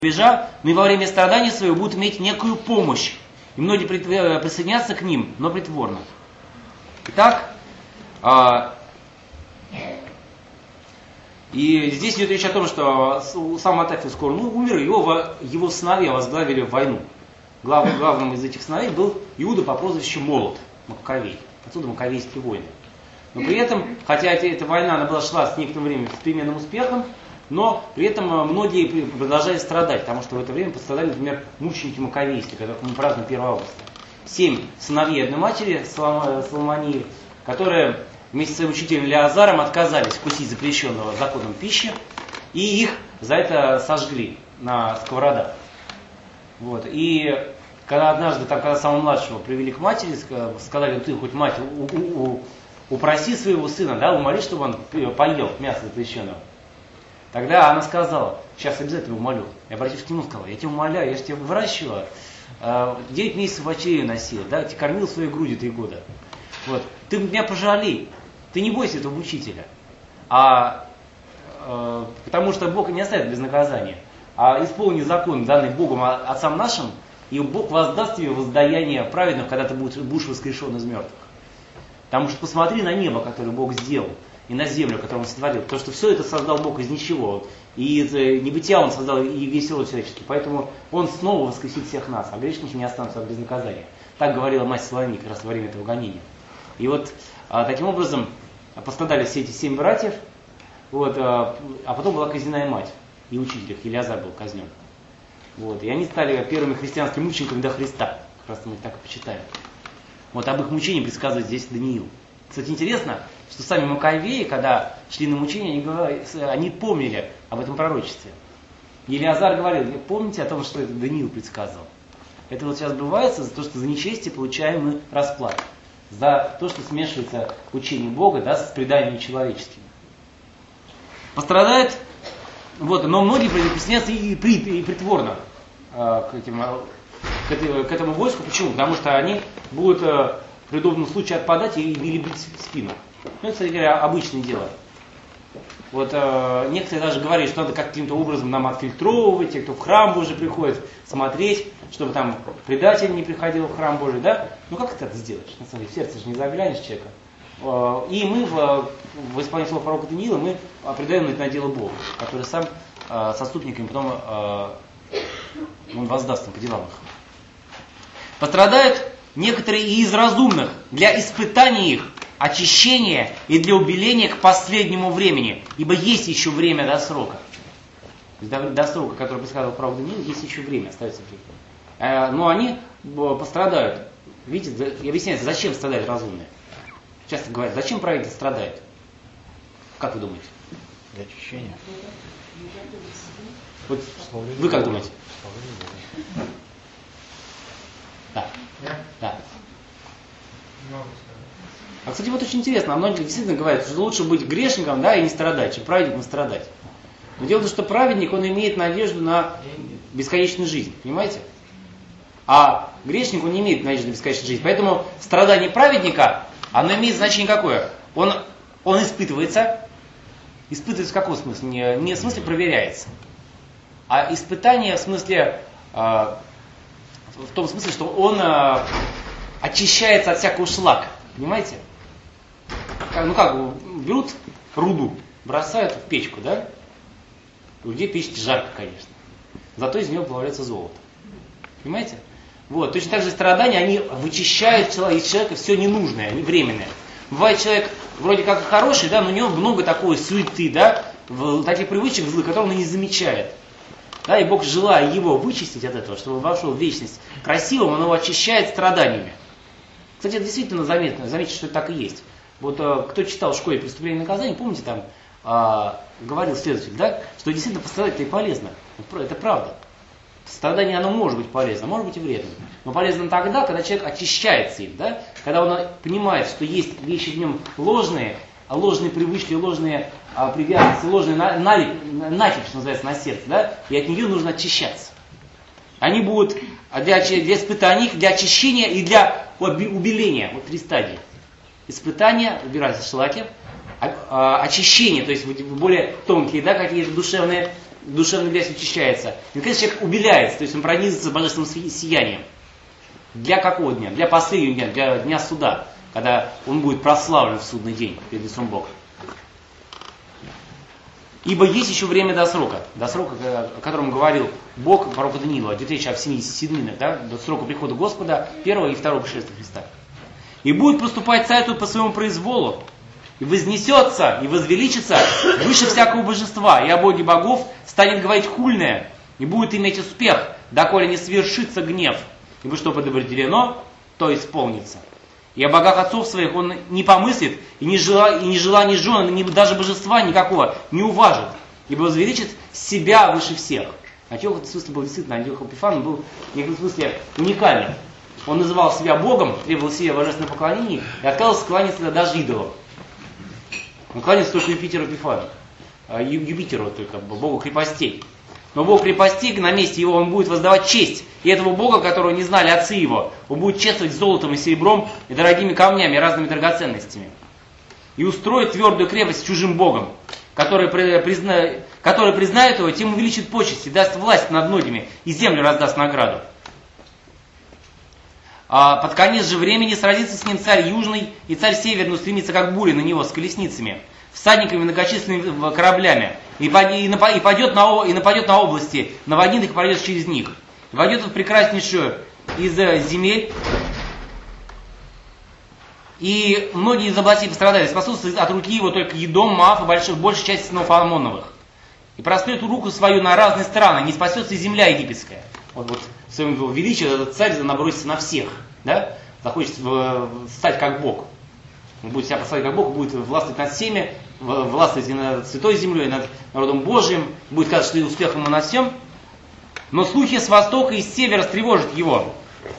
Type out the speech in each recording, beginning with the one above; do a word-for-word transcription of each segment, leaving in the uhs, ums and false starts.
рубежа, но и во время страдания своего будут иметь некую помощь. И многие присоединятся к ним, но притворно. Итак, а, и здесь идет речь о том, что сам Матафий скоро ну, умер, его, его сыновья возглавили войну. Глав, главным из этих сыновей был Иуда по прозвищу Молот, Маккавей. Отсюда Маккавейские войны. Но при этом, хотя эта, эта война она была шла с некоторым временем с переменным успехом, но при этом многие продолжали страдать, потому что в это время пострадали, например, мученики Маккавейские, которых мы празднуем первого августа. Семь сыновей одной матери, Соломонии, которые вместе с своим учителем Леазаром отказались вкусить запрещенного законом пищи, и их за это сожгли на сковородах. Вот. И когда однажды, там, когда самого младшего привели к матери, сказали, ты хоть мать, у, у, у, упроси своего сына, да, умоли, чтобы он поел мясо запрещенного. Тогда она сказала, сейчас обязательно умолю. Я обратившись к нему сказала, я тебя умоляю, я же тебя выращивала, девять месяцев в очереди носила, да, тебя кормил своей грудью три года. Вот. Ты меня пожалей, ты не бойся этого учителя. А, э, потому что Бог не оставит без наказания. А исполни закон, данный Богом отцам нашим, и Бог воздаст тебе воздаяние праведных, когда ты будешь, будешь воскрешен из мертвых. Потому что посмотри на небо, которое Бог сделал, и на землю, которую Он сотворил. Потому что все это создал Бог из ничего. И из небытия Он создал и весь род человеческий. Поэтому Он снова воскресит всех нас, а грешники не останутся без наказания. Так говорила мать Соломии как раз во время этого гонения. И вот а, таким образом пострадали все эти семь братьев, вот, а, а потом была казнена и мать, и учитель их, Елеазар был казнен. Вот, и они стали первыми христианскими мучениками до Христа. Как раз мы их так и почитаем. Вот об их мучении предсказывает здесь Даниил. Кстати, интересно, что сами Маккавеи, когда шли на мучение, они, говорили, они помнили об этом пророчестве. Елеазар говорил, помните о том, что это Даниил предсказывал. Это вот сейчас бывается за то, что за нечестие получаем мы расплату. За то, что смешивается учение Бога, да, с преданиями человеческими. Пострадает, вот, но многие присоединятся и, при, и притворно э, к, этим, к, этому, к этому войску. Почему? Потому что они будут э, при удобном случае отпадать и, или бить в спину. Ну, это, кстати говоря, обычное дело. Вот э, некоторые даже говорят, что надо каким-то образом нам отфильтровывать, те, кто в храм Божий приходит, смотреть, чтобы там предатель не приходил в храм Божий, да? Ну как это сделаешь? На самом деле, в сердце же не заглянешь человека. Э, и мы в, в исполнении слова пророка Даниила мы предаем это на дело Богу, который сам э, со отступниками потом э, он воздаст им по делам их. Пострадают некоторые и из разумных для испытания их, очищения и для убеления к последнему времени, ибо есть еще время до срока. До, до срока, который предсказывал пророк Даниил, есть еще время, остается время. Э, но они пострадают. Видите, я объясняю, зачем страдают разумные. Часто говорят, зачем праведник страдает? Как вы думаете? Для очищения. Вот вы как думаете? Да. Да. А, кстати, вот очень интересно, а многие действительно говорят, что лучше быть грешником, да, и не страдать, чем праведником страдать. Но дело в том, что праведник, он имеет надежду на бесконечную жизнь, понимаете? А грешник, он не имеет надежды на бесконечную жизнь. Поэтому страдание праведника, оно имеет значение какое? Он, он испытывается, испытывается в каком смысле? Не, не в смысле проверяется, а испытание в смысле, э, в том смысле, что он э, очищается от всякого шлака, понимаете? Ну как, берут руду, бросают в печку, да? У людей печь жарко, конечно. Зато из нее плавляется золото. Понимаете? Вот, точно так же страдания, они вычищают из человека все ненужное, они временные. Бывает человек вроде как хороший, да, но у него много такой суеты, да, таких привычек злых, которые он и не замечает. Да, и Бог, желая его вычистить от этого, чтобы вошел в вечность красивым, он его очищает страданиями. Кстати, это действительно заметно, заметьте, что это так и есть. Вот э, кто читал в школе «Преступление и наказание», помните, там э, говорил следователь, да, что действительно пострадать-то и полезно. Это правда. Страдание, оно может быть полезно, может быть и вредно. Но полезно тогда, когда человек очищается им, да, когда он понимает, что есть вещи в нем ложные, ложные привычки, ложные а, привязанности, ложные налип, накипь, что называется, на сердце, да, и от нее нужно очищаться. Они будут для, для испытаний, для очищения и для убеления. Вот три стадии. Испытания, убираются шлаки, очищение, то есть более тонкие, да, какие-то душевные душевная грязь очищается. И, наконец, человек убеляется, то есть он пронизывается божественным сиянием. Для какого дня? Для последнего дня, для дня суда, когда он будет прославлен в судный день перед лицом Бога. Ибо есть еще время до срока, до срока, о котором говорил Бог пророку Даниилу, идет речь о семидесяти седминах, да, до срока прихода Господа, первого и второго пришествия Христа. И будет поступать царь тут по своему произволу, и вознесется, и возвеличится выше всякого божества, и о Боге богов станет говорить хульное, и будет иметь успех, доколе не свершится гнев, ибо что предопределено, то исполнится. И о богах отцов своих он не помыслит, и не жела, и не жела ни жен, ни даже божества никакого не уважит, ибо возвеличит себя выше всех. Антиох в этом смысле был действительно, Антиох Эпифан был в некотором смысле уникальным. Он называл себя Богом, требовал себе божественное поклонение и отказывался кланяться даже идолам. Он кланялся только Юпитеру Эпифану, Юпитеру только, Богу крепостей. Но Бог крепостей, на месте его он будет воздавать честь. И этого Бога, которого не знали отцы его, он будет чествовать золотом и серебром, и дорогими камнями, и разными драгоценностями. И устроит твердую крепость чужим Богом, который, призна... который признает его, тем увеличит почести, даст власть над многими, и землю раздаст награду. А под конец же времени сразится с ним царь южный, и царь северный устремится, как буря на него, с колесницами, всадниками, многочисленными кораблями, и, и, и, пойдет на, и нападет на области, наводнит их и пройдет через них. И войдет в прекраснейшую из земель, и многие из областей пострадали. Спасутся от руки его только Едом, Моав и большая, большая часть сынов Амоновых. И прострет руку свою на разные страны, не спасется и земля египетская. Вот, вот в своем величии этот царь набросится на всех, да? Захочет стать как Бог. Он будет себя поставить как Бог, будет властвовать над всеми, властвовать и над святой землей, и над народом Божиим, будет казаться, что и успехом мы на всем. Но слухи с востока и с севера встревожат его.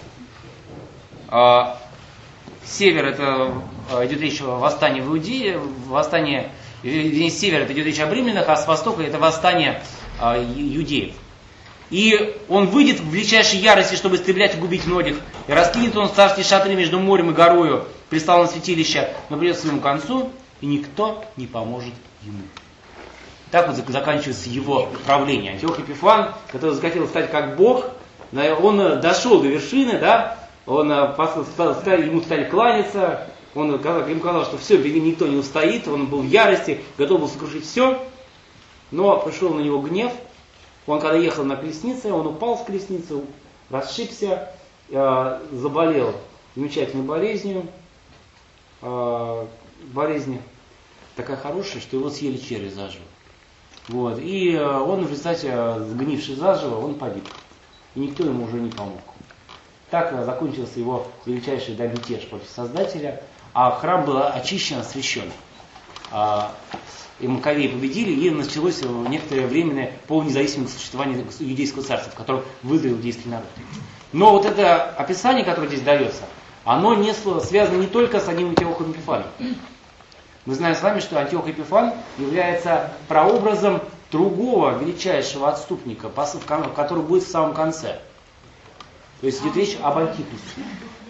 А, север это идет речь о восстании в Иудее, восстание, с севера это идет речь об римлянах, а с востока это восстание а, иудеев. И он выйдет в величайшей ярости, чтобы истреблять и губить многих. И раскинет он царские шатры между морем и горою, пристал на святилище, но придет к своему концу, и никто не поможет ему. Так вот заканчивается его правление. Антиох Эпифан, который захотел стать как Бог, он дошел до вершины, да, он, ему стали кланяться, он ему казалось, что все, перед ним никто не устоит, он был в ярости, готов был сокрушить все, но пришел на него гнев. Он когда ехал на колеснице, он упал с колесницы, расшибся, э, заболел замечательной болезнью. Э, болезнь такая хорошая, что его съели черви заживо. Вот. И э, он в результате, сгнивший заживо, он погиб. И никто ему уже не помог. Так э, закончился его величайший да, мятеж против Создателя, а храм был очищен, освящен. Э, И Маковеи победили, и началось некоторое временное полунезависимое существование иудейского царства, в котором вызрел иудейский народ. Но вот это описание, которое здесь дается, оно не связано не только с одним Антиохом Эпифаном. Мы знаем с вами, что Антиох Эпифан является прообразом другого величайшего отступника, который будет в самом конце. То есть идет речь об Антихристе.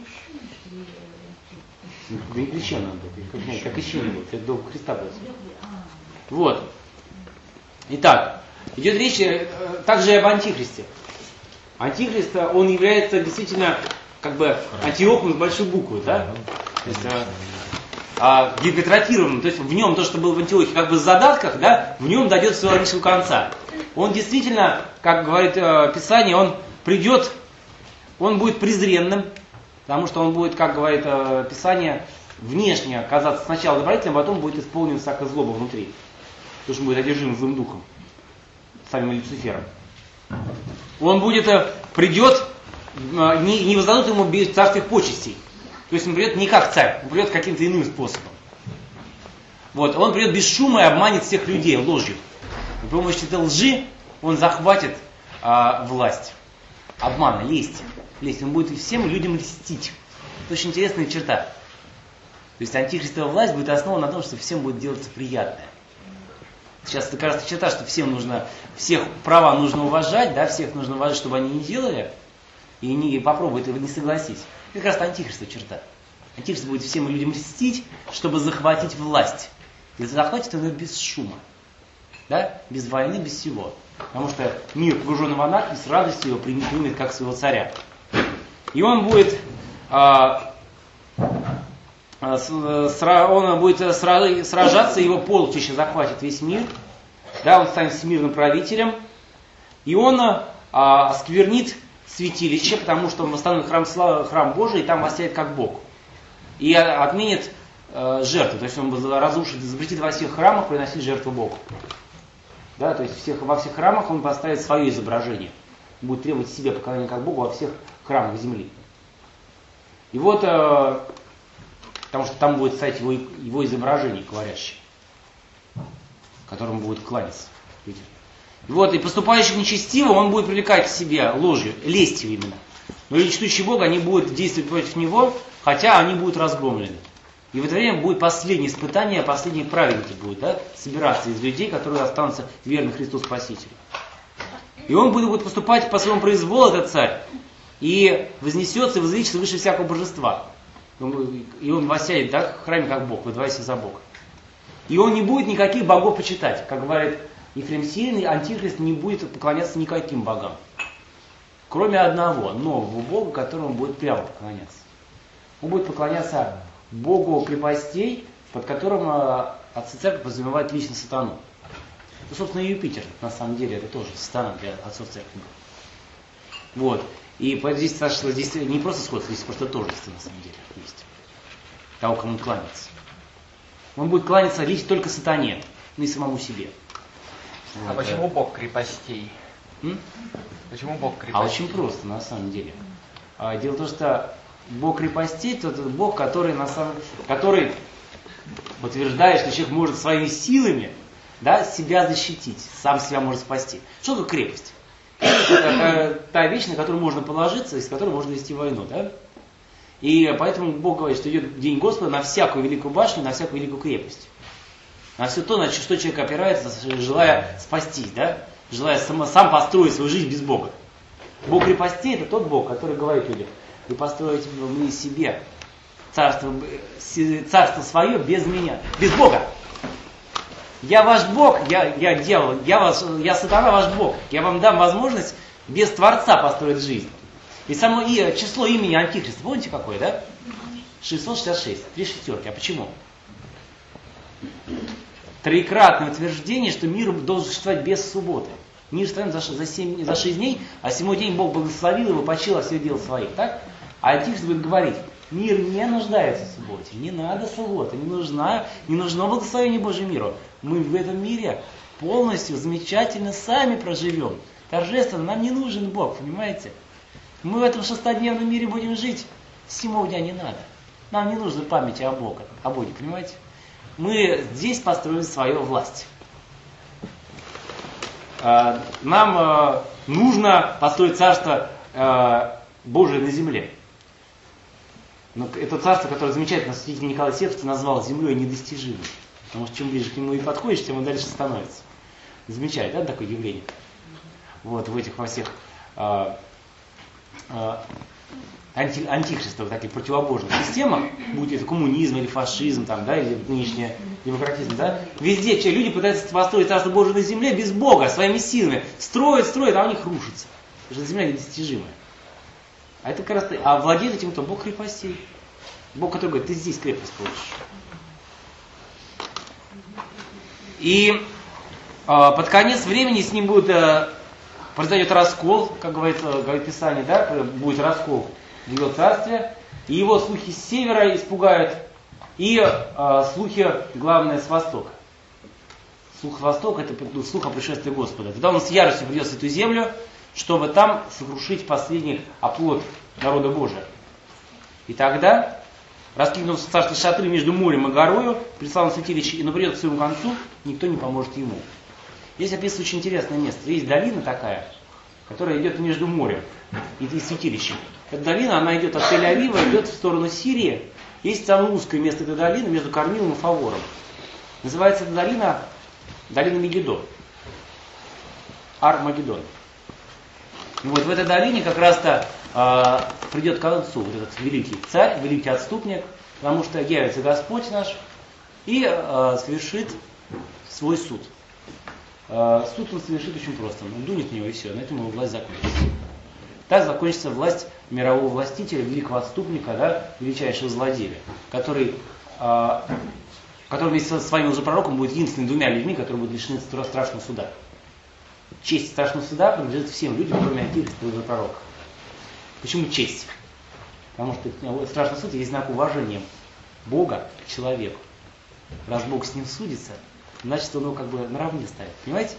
Не крещен надо, как, как еще не будет, это до Христа будет. Вот. Итак, идет речь э, также и об Антихристе. Антихрист, он является действительно как бы Антиохом с большой буквы, да? То есть, э, э, гипертрофированным, то есть в нем то, что было в Антиохе как бы в задатках, да, в нем дойдет своего логического конца. Он действительно, как говорит э, Писание, он придет, он будет презренным, потому что он будет, как говорит э, Писание, внешне казаться сначала добродетельным, а потом будет исполнен всякая злоба внутри. Потому что он будет одержим злым духом, самим Люцифером. Он будет, придет, не, не воздадут ему без царских почестей. То есть он придет не как царь, он придет каким-то иным способом. Вот, он придет без шума и обманет всех людей ложью. И при помощи этой лжи он захватит а, власть. Обмана, лесть. лесть. Он будет всем людям льстить. Это очень интересная черта. То есть антихристова власть будет основана на том, что всем будет делаться приятное. Сейчас это кажется черта, что всем нужно, всех права нужно уважать, да, всех нужно уважать, чтобы они не делали, и не попробуют этого не согласить. Это как раз антихристова черта. Антихрист будет всем людям льстить, чтобы захватить власть. И захватит он ее без шума. Да? Без войны, без всего. Потому что мир, погруженный в анархию, с радостью его примет, примет как своего царя. И он будет, а, а, с, он будет сражаться, его полчища захватит весь мир. Да, он станет всемирным правителем. И он а, осквернит святилище, потому что он восстановит храм, храм Божий, и там воссядет как Бог. И отменит а, жертву. То есть он разрушит, запретит во всех храмах приносить жертву Богу. Да, то есть всех, во всех храмах он поставит свое изображение. Будет требовать себе поклонения как Богу во всех храмах земли. И вот, э, потому что там будет стоять его, его изображение говорящее, которому будет кланяться. И вот, и поступающих нечестиво он будет привлекать к себе ложью, лестью именно. Но и чтущие Бога, они будут действовать против него, хотя они будут разгромлены. И в это время будет последнее испытание, последние праведники будут, да, собираться из людей, которые останутся верны Христу Спасителю. И он будет, будет поступать по своему произволу, этот царь, и вознесется и возвеличится выше всякого божества. И он воссядет, да, в храме как Бог, выдавая себя за Бога. И он не будет никаких богов почитать. Как говорит Ефрем Сирин, антихрист не будет поклоняться никаким богам. Кроме одного, нового бога, которому он будет прямо поклоняться. Он будет поклоняться Богу крепостей, под которым отцы церкви подразумевают лично сатану. Ну, собственно, и Юпитер, на самом деле, это тоже сатана для отцов церкви. Вот. И здесь, здесь не просто сходство, здесь просто тождество, на самом деле, есть. Того, кому он кланяется. Он будет кланяться лишь только сатане, ну и самому себе. А вот. Почему Бог крепостей? М? Почему Бог крепостей? А очень просто, на самом деле. Дело в том, что Бог крепостей, то это Бог, который, на самом, который утверждает, что человек может своими силами, да, себя защитить, сам себя может спасти. Что такое крепость? Это та вещь, на которую можно положиться, из которой можно вести войну. Да? И поэтому Бог говорит, что идет день Господа на всякую великую башню, на всякую великую крепость. На все то, на что человек опирается, желая спастись, да? Желая сам, сам построить свою жизнь без Бога. Бог крепостей — это тот Бог, который говорит людям: вы построите мне себе царство, царство свое без меня, без Бога. Я ваш Бог, я, я дьявол, я, ваш, я сатана ваш Бог. Я вам дам возможность без Творца построить жизнь. И само и, число имени Антихриста, помните какое, да? шестьсот шестьдесят шесть, три шестерки. А почему? Троекратное утверждение, что мир должен существовать без субботы. Мир существует за, за, семь, за шесть дней, а седьмой день Бог благословил его, почил от всех дел своих. Так? А Антихрист будет говорить: мир не нуждается в субботе, не надо суббота, не нужна, не нужно благословение Божьему миру. Мы в этом мире полностью, замечательно сами проживем. Торжественно, нам не нужен Бог, понимаете? Мы в этом шестодневном мире будем жить, седьмого дня не надо. Нам не нужно памяти о Боге, о Боге, понимаете? Мы здесь построим свою власть. Нам нужно построить царство Божие на земле. Но это царство, которое замечательно святитель Николай Сетовский назвал землей недостижимой. Потому что чем ближе к нему и подходишь, тем он дальше становится. Замечательно, да, такое явление? Вот в этих во всех а, а, анти, антихристовых, таких противобожных системах, будь это коммунизм или фашизм, там, да, или нынешний демократизм, да, везде че, люди пытаются построить царство Божие на земле без Бога, своими силами. Строят, строят, а у них рушится. Потому что земля недостижимая. А это как раз, а владеет этим кто? Бог крепостей. Бог, который говорит: ты здесь крепость получишь. И э, под конец времени с ним будет, э, произойдет раскол, как говорит, э, говорит Писание, да, будет раскол в его царстве, и его слухи с севера испугают, и э, слухи, главное, с востока. Слух востока — это ну, слух о пришествии Господа. Тогда он с яростью придет в эту землю, чтобы там сокрушить последний оплот народа Божия. И тогда, раскинувшись царские шатры между морем и горою, прислал он святилище, и придет к своему концу, никто не поможет ему. Здесь описывается очень интересное место. Есть долина такая, которая идет между морем и, и святилищем. Эта долина, она идет от Тель-Авива, идет в сторону Сирии. Есть самое узкое место этой долины между Кармилом и Фавором. Называется эта долина долина Мегиддо. Ар-Магеддон. И вот в этой долине как раз-то э, придет к концу вот этот великий царь, великий отступник, потому что явится Господь наш и э, совершит свой суд. э, суд он совершит очень просто. Он дунет в него и все, на этом его власть закончится. Так закончится власть мирового властителя, великого отступника, да, величайшего злодея, который, э, который вместе со своим лжепророком будет единственными двумя людьми, которые будут лишены страшного суда. Честь страшного суда принадлежит всем людям, кроме антихриста и лжепророка. Почему честь? Потому что страшный суд есть знак уважения Бога к человеку. Раз Бог с ним судится, значит он его как бы наравне ставит. Понимаете?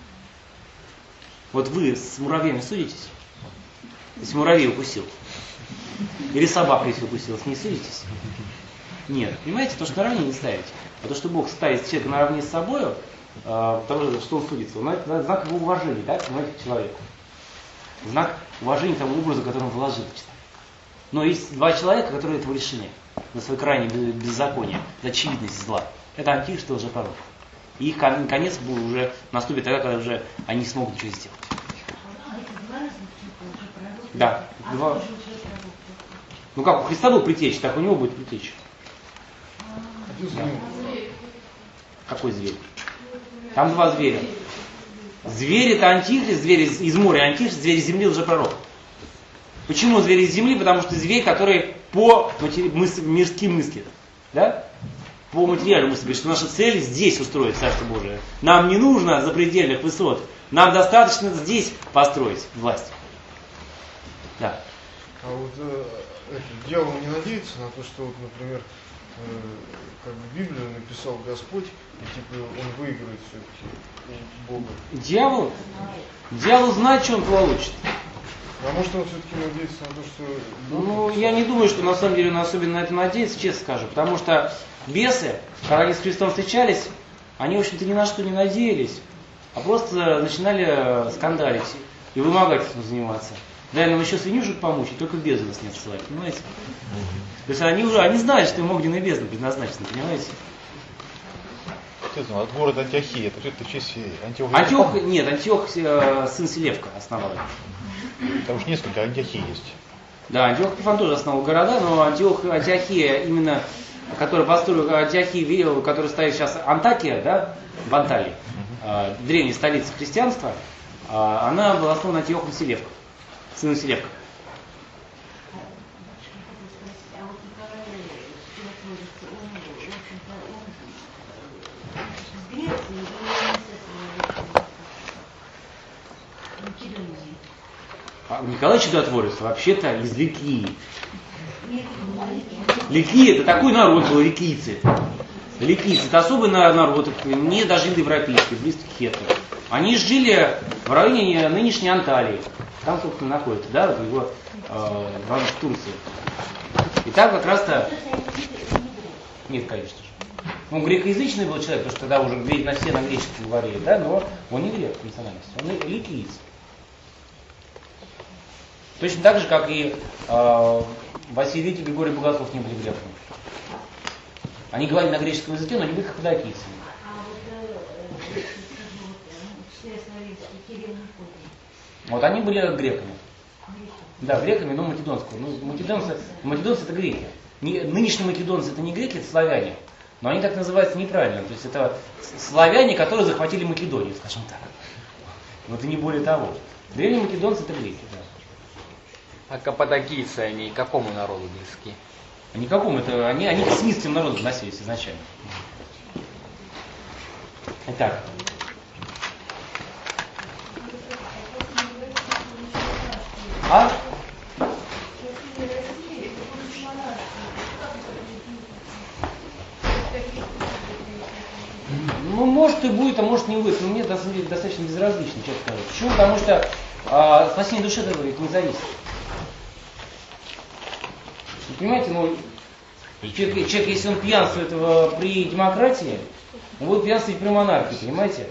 Вот вы с муравьями судитесь? Если муравей укусил. Или собака, если укусилась, не судитесь? Нет. Понимаете, то, что наравне не ставите. А то, что Бог ставит человека наравне с собой, потому что он судится, он, это знак его уважения, да, понимаете, к человеку. Знак уважения тому образу, который он вложил. Но есть два человека, которые этого лишены за свое крайнее беззаконие, за очевидность зла. Это антихрист и лжепророк. И их конец уже наступит тогда, когда уже они не смогут ничего сделать. Да. Два. Ну как, у Христа был притечь, так у него будет притечь. Да. Какой зверь? Там два зверя. Зверь это антихрист, зверь из, из моря антихрист, зверь из земли лжепророк. Почему зверь из земли? Потому что зверь, который по матери... мыс... мирским мыслит. Да? По материалу мыслит, что наша цель здесь устроить Царство Божие. Нам не нужно запредельных высот. Нам достаточно здесь построить власть. Да. А вот э, это, дьявол не надеется на то, что, вот, например, э, как бы Библию написал Господь, и типа он выиграет все-таки у Бога. Дьявол? Дьявол знает, что он получит. А может он все-таки надеется на то, что... Ну, я не думаю, что на самом деле он особенно на это надеется, честно скажу. Потому что бесы, когда они с Христом встречались, они, в общем-то, ни на что не надеялись, а просто начинали скандалить и вымогательством заниматься. Дай нам еще свинюшек помучить, только в бездну нас не отсылать, понимаете? То есть они уже, они знают, что им огненная бездна предназначена, понимаете? От города Антиохия, это что-то в честь Антиоха? Антиох, нет, Антиох э, сын Селевка основал. Там уж несколько Антиохий есть. Да, Антиох Эпифан тоже основал города, но Антиох, Антиохия, именно, который построил Антиохию, который стоит сейчас Антакия, да, в Анталии, э, древняя столица христианства, э, она была основана Антиохом Селевком, сыном Селевка. Николай Чудотворец вообще-то из Ликии. Ликия это такой народ был, ликийцы. Ликийцы это особый народ, не даже индоевропейский, близкий к хеттам. Они жили в районе нынешней Анталии. Там, собственно, находится, да, вот его э, в Турции. И там как раз-то... Нет, конечно же. Он грекоязычный был человек, потому что тогда уже на все на греческом говорили, да, но он не грек по национальности, он ликиец. Точно так же, как и э, Василий Великий и Григорий Богослов не были греками. Они говорили на греческом языке, но не были каппадокийцами. Вот они были греками. Да, греками, но македонского. Ну, македонцы, македонцы это греки. Не, нынешние македонцы это не греки, это славяне. Но они так называются неправильно. То есть это славяне, которые захватили Македонию, скажем так. Вот и не более того. Древние македонцы это греки, да. А каппадокийцы, они к какому народу близки? А никакому, это они, они к смитским народам относились изначально. Итак. А? Ну, может и будет, а может не будет. Но мне на самом деле достаточно безразлично, честно скажу. Почему? Потому что а, спасение души от этого ведь не зависит. Вы понимаете, ну, человек, человек, если он пьянствует при демократии, он будет пьянствовать при монархии, понимаете?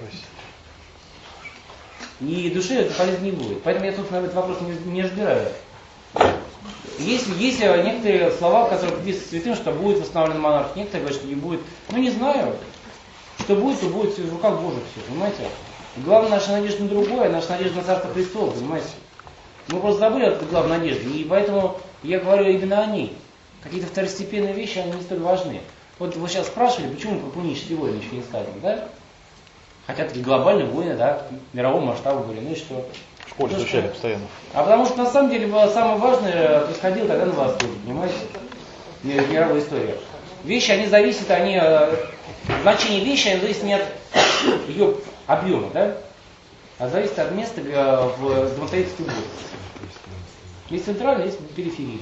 И душе это полезно не будет. Поэтому я, собственно, этот вопрос не, не разбираю. Есть, есть некоторые слова, в которых написано святым, что будет восстановлен монарх. Некоторые говорят, что не будет. Ну, не знаю. Что будет, то будет в руках Божьих все, понимаете? Главное, наша надежда на другое, наша надежда на Царство Христово, понимаете? Мы просто забыли эту главную надежду, и поэтому я говорю именно о ней. Какие-то второстепенные вещи, они не столь важны. Вот вы сейчас спрашивали, почему про пунические войны еще не сказано, да? Хотя такие глобальные войны, да, мирового масштаба были. Ну и что? В школе Ну, изучали что? постоянно. А потому что на самом деле было самое важное происходило тогда на Востоке, понимаете? Мировая история. Вещи, они зависят, они, значение вещи, они зависят не от ее объема, да? А зависит от места в домостроительстве города. Есть центральная, есть периферия.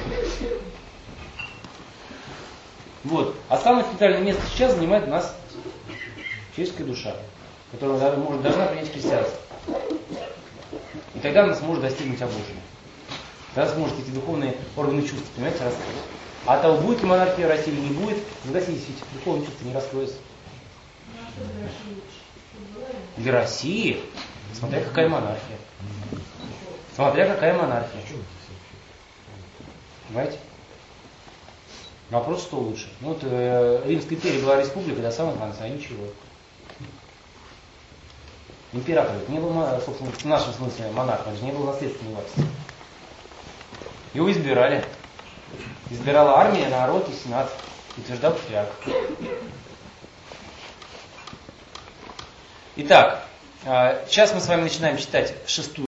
Вот. А самое центральное место сейчас занимает у нас человеческая душа, которая может, должна принять христианство. И тогда она сможет достигнуть обожения. Тогда сможет эти духовные органы чувств, понимаете, раскрыть. А того, будет ли монархия в России или не будет, согласитесь, эти духовные чувства не раскроются. Для России, смотря какая монархия. Смотря какая монархия. Понимаете? Вопрос, что лучше. Ну, вот э, Римская империя была республика до самого конца, ничего. Император не был, собственно, в нашем смысле монарх, он же не был наследственной властью. Его избирали. Избирала армия, народ и сенат. Утверждал патриарх. Итак, сейчас мы с вами начинаем читать шестую